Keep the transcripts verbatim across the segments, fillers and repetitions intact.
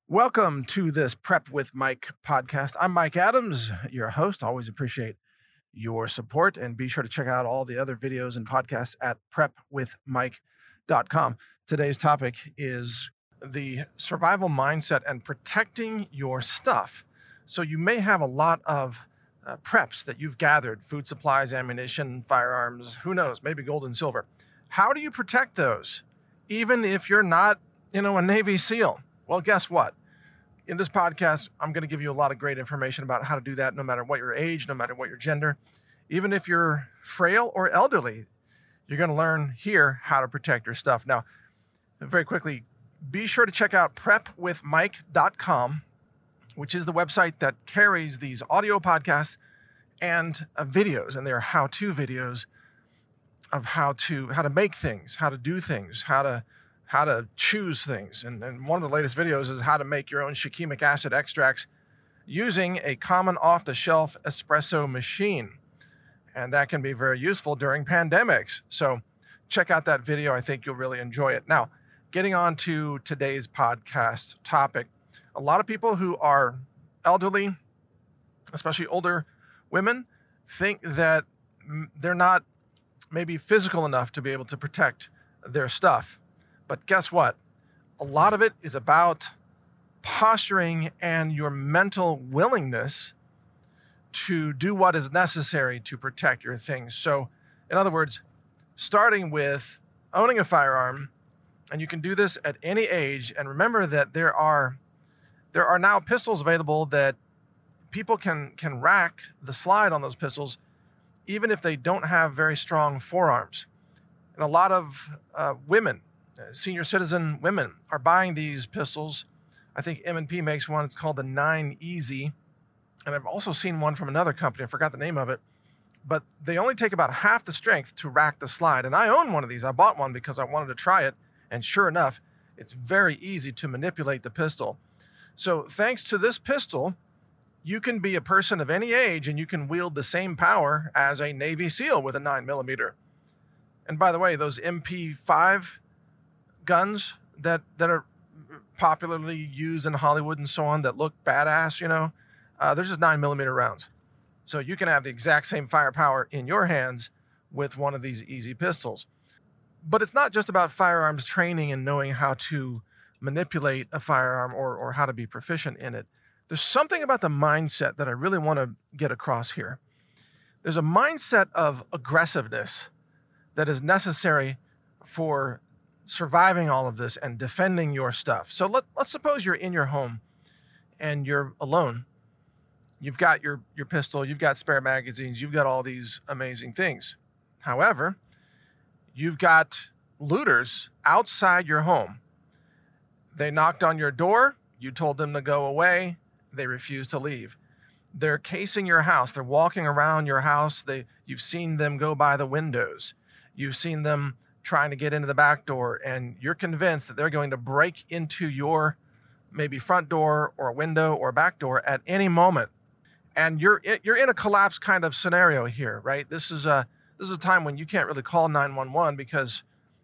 Welcome to this Prep with Mike podcast. I'm Mike Adams, your host. Always appreciate your support, and be sure to check out all the other videos and podcasts at prep with mike dot com. Today's topic is the survival mindset and protecting your stuff. So you may have a lot of uh, preps that you've gathered, food supplies, ammunition, firearms, who knows, maybe gold and silver. How do you protect those, even if you're not, you know, a Navy SEAL? Well, guess what? In this podcast, I'm going to give you a lot of great information about how to do that, no matter what your age, no matter what your gender. Even if you're frail or elderly, you're going to learn here how to protect your stuff. Now, very quickly, be sure to check out prep with mike dot com, which is the website that carries these audio podcasts and uh, videos, and they are how-to videos of how to how to make things, how to do things, how to how to choose things. And, and one of the latest videos is how to make your own shikimic acid extracts using a common off-the-shelf espresso machine. And that can be very useful during pandemics. So check out that video. I think you'll really enjoy it. Now, getting on to today's podcast topic, a lot of people who are elderly, especially older women, think that they're not maybe physical enough to be able to protect their stuff. But guess what? A lot of it is about posturing and your mental willingness to do what is necessary to protect your things. So, in other words, starting with owning a firearm, and you can do this at any age. And remember that there are there are now pistols available that people can can rack the slide on those pistols, even if they don't have very strong forearms. And a lot of uh, women, senior citizen women, are buying these pistols. I think M and P makes one. It's called the nine Easy. And I've also seen one from another company. I forgot the name of it. But they only take about half the strength to rack the slide. And I own one of these. I bought one because I wanted to try it. And sure enough, it's very easy to manipulate the pistol. So thanks to this pistol, you can be a person of any age and you can wield the same power as a Navy SEAL with a nine millimeter. And by the way, those M P five guns that that are popularly used in Hollywood and so on that look badass, you know, uh, they're just nine millimeter rounds. So you can have the exact same firepower in your hands with one of these easy pistols. But it's not just about firearms training and knowing how to manipulate a firearm or, or how to be proficient in it. There's something about the mindset that I really want to get across here. There's a mindset of aggressiveness that is necessary for surviving all of this and defending your stuff. So let, let's suppose you're in your home and you're alone. You've got your, your pistol, you've got spare magazines, you've got all these amazing things. However, you've got looters outside your home. They knocked on your door, you told them to go away, they refused to leave. They're casing your house, they're walking around your house, they, you've seen them go by the windows, you've seen them trying to get into the back door, and you're convinced that they're going to break into your maybe front door or window or back door at any moment. And you're you're in a collapse kind of scenario here, right? This is a this is a time when you can't really call nine one one because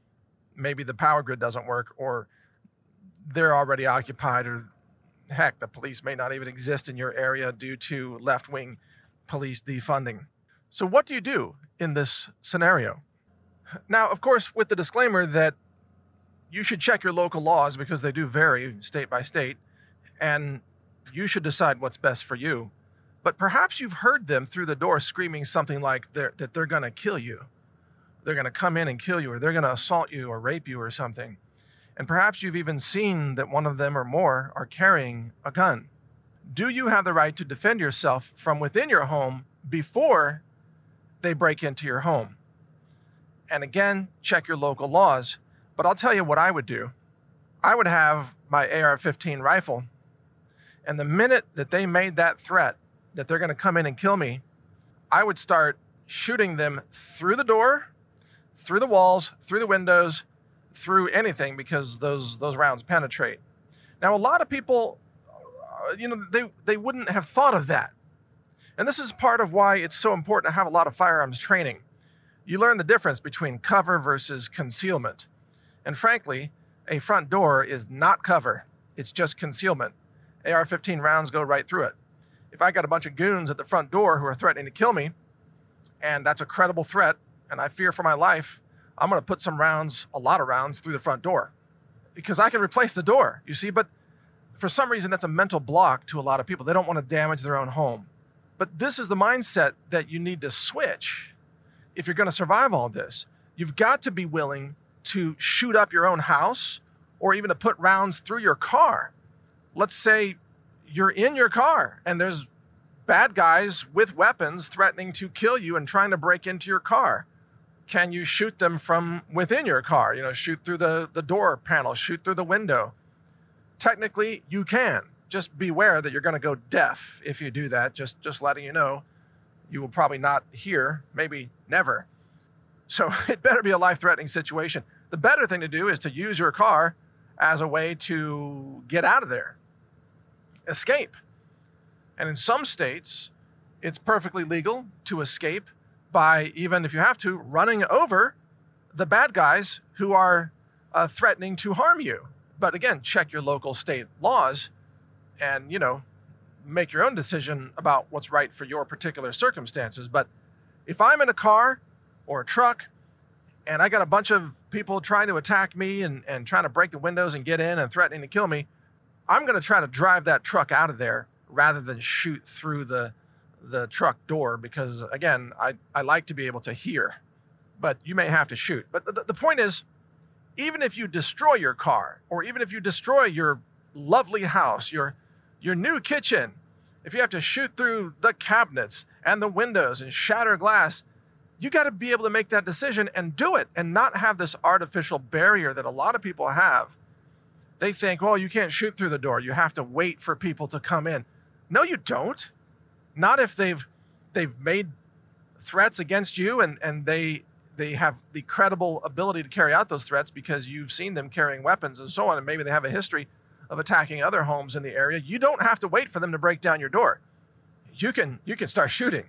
maybe the power grid doesn't work, or they're already occupied, or heck, the police may not even exist in your area due to left-wing police defunding. So what do you do in this scenario? Now, of course, with the disclaimer that you should check your local laws because they do vary state by state, and you should decide what's best for you. But perhaps you've heard them through the door screaming something like they're, that they're going to kill you. They're going to come in and kill you, or they're going to assault you or rape you or something. And perhaps you've even seen that one of them or more are carrying a gun. Do you have the right to defend yourself from within your home before they break into your home? And again, check your local laws. But I'll tell you what I would do. I would have my A R fifteen rifle. And the minute that they made that threat, that they're going to come in and kill me, I would start shooting them through the door, through the walls, through the windows, through anything, because those those rounds penetrate. Now, a lot of people, uh, you know, they, they wouldn't have thought of that. And this is part of why it's so important to have a lot of firearms training. You learn the difference between cover versus concealment. And frankly, a front door is not cover. It's just concealment. A R fifteen rounds go right through it. If I got a bunch of goons at the front door who are threatening to kill me, and that's a credible threat, and I fear for my life, I'm going to put some rounds, a lot of rounds, through the front door. Because I can replace the door, you see? But for some reason, that's a mental block to a lot of people. They don't want to damage their own home. But this is the mindset that you need to switch if you're going to survive all this. You've got to be willing to shoot up your own house or even to put rounds through your car. Let's say you're in your car and there's bad guys with weapons threatening to kill you and trying to break into your car. Can you shoot them from within your car? You know, shoot through the, the door panel, shoot through the window. Technically, you can. Just beware that you're going to go deaf if you do that. Just, just letting you know, you will probably not hear, maybe never. So it better be a life-threatening situation. The better thing to do is to use your car as a way to get out of there, escape. And in some states, it's perfectly legal to escape by, even if you have to, running over the bad guys who are uh, threatening to harm you. But again, check your local state laws and, you know, make your own decision about what's right for your particular circumstances. But if I'm in a car or a truck and I got a bunch of people trying to attack me and, and trying to break the windows and get in and threatening to kill me, I'm going to try to drive that truck out of there rather than shoot through the the truck door because, again, I, I like to be able to hear. But you may have to shoot. But the, the point is, even if you destroy your car or even if you destroy your lovely house, your your new kitchen, if you have to shoot through the cabinets and the windows and shatter glass, you got to be able to make that decision and do it and not have this artificial barrier that a lot of people have. They think, well, you can't shoot through the door. You have to wait for people to come in. No, you don't. Not if they've they've made threats against you and, and they they have the credible ability to carry out those threats because you've seen them carrying weapons and so on, and maybe they have a history of attacking other homes in the area. You don't have to wait for them to break down your door. You can you can start shooting.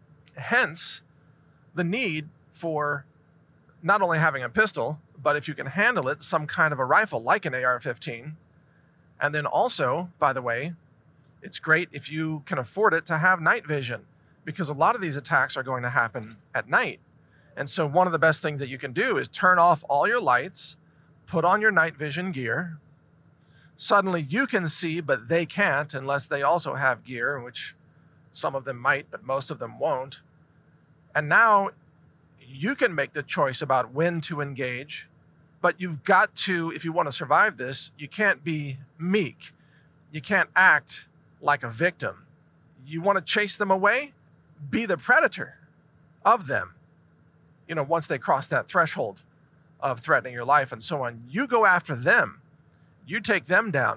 Hence, the need for not only having a pistol, but if you can handle it, some kind of a rifle like an A R fifteen. And then also, by the way, it's great if you can afford it to have night vision because a lot of these attacks are going to happen at night. And so one of the best things that you can do is turn off all your lights, put on your night vision gear. Suddenly you can see, but they can't unless they also have gear, which some of them might, but most of them won't. And now you can make the choice about when to engage, but you've got to, if you want to survive this, you can't be meek. You can't act like a victim. You want to chase them away? Be the predator of them. You know, once they cross that threshold of threatening your life and so on, you go after them. You take them down.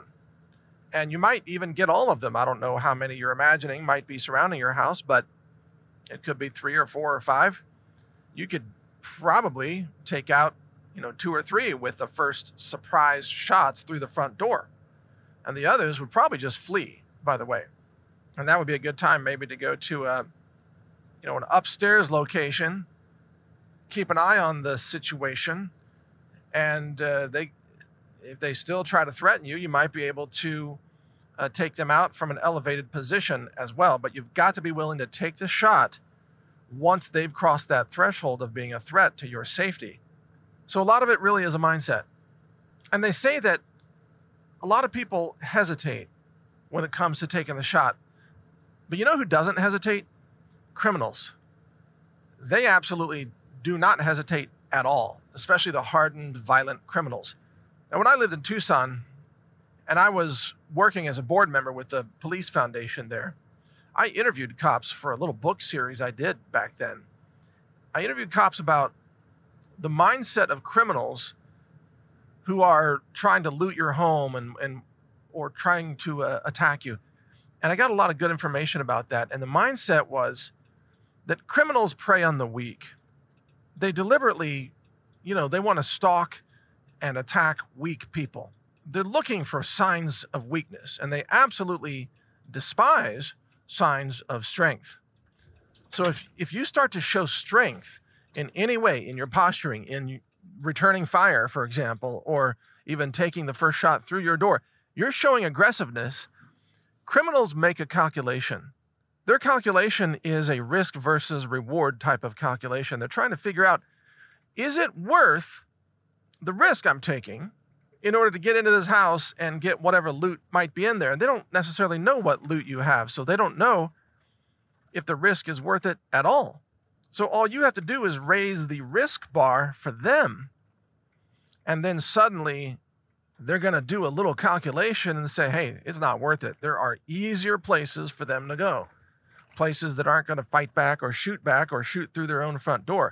And you might even get all of them. I don't know how many you're imagining might be surrounding your house, but it could be three or four or five. You could probably take out, you know, two or three with the first surprise shots through the front door. And the others would probably just flee, by the way. And that would be a good time maybe to go to a, you know, an upstairs location, keep an eye on the situation, and uh, they, if they still try to threaten you, you might be able to uh, take them out from an elevated position as well. But you've got to be willing to take the shot once they've crossed that threshold of being a threat to your safety. So a lot of it really is a mindset. And they say that a lot of people hesitate when it comes to taking the shot. But you know who doesn't hesitate? Criminals. They absolutely do not hesitate at all, especially the hardened, violent criminals. Now, when I lived in Tucson and I was working as a board member with the police foundation there, I interviewed cops for a little book series I did back then. I interviewed cops about the mindset of criminals who are trying to loot your home and, and or trying to uh, attack you. And I got a lot of good information about that. And the mindset was that criminals prey on the weak. They deliberately, you know, they want to stalk and attack weak people. They're looking for signs of weakness, and they absolutely despise signs of strength. So if, if you start to show strength in any way, in your posturing, in returning fire, for example, or even taking the first shot through your door, you're showing aggressiveness. Criminals make a calculation. Their calculation is a risk versus reward type of calculation. They're trying to figure out, is it worth the risk I'm taking in order to get into this house and get whatever loot might be in there? And they don't necessarily know what loot you have, so they don't know if the risk is worth it at all. So all you have to do is raise the risk bar for them, and then suddenly they're going to do a little calculation and say, hey, it's not worth it. There are easier places for them to go, places that aren't going to fight back or shoot back or shoot through their own front door.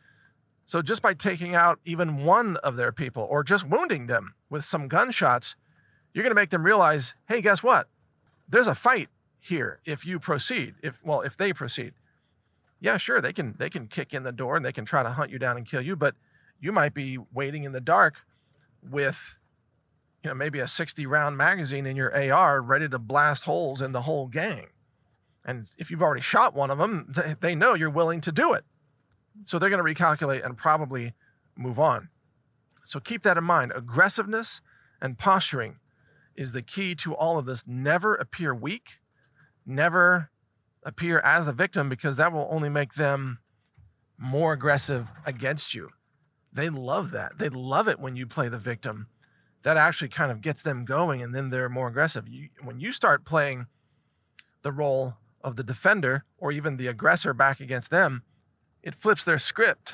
So just by taking out even one of their people or just wounding them with some gunshots, you're going to make them realize, hey, guess what? There's a fight here if you proceed. If well, if they proceed. Yeah, sure, they can they can kick in the door and they can try to hunt you down and kill you, but you might be waiting in the dark with, you know, maybe a sixty round magazine in your A R ready to blast holes in the whole gang. And if you've already shot one of them, they know you're willing to do it. So they're going to recalculate and probably move on. So keep that in mind. Aggressiveness and posturing is the key to all of this. Never appear weak. Never appear as the victim, because that will only make them more aggressive against you. They love that. They love it when you play the victim. That actually kind of gets them going, and then they're more aggressive. You, when you start playing the role of the defender or even the aggressor back against them, it flips their script,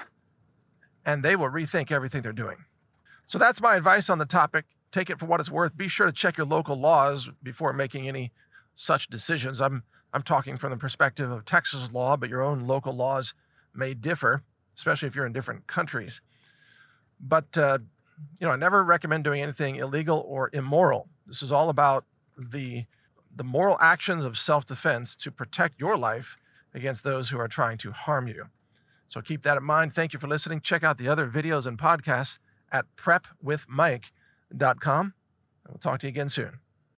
and they will rethink everything they're doing. So that's my advice on the topic. Take it for what it's worth. Be sure to check your local laws before making any such decisions. I'm I'm talking from the perspective of Texas law, but your own local laws may differ, especially if you're in different countries. But, uh, you know, I never recommend doing anything illegal or immoral. This is all about the, the moral actions of self-defense to protect your life against those who are trying to harm you. So keep that in mind. Thank you for listening. Check out the other videos and podcasts at prep with mike dot com. We'll talk to you again soon.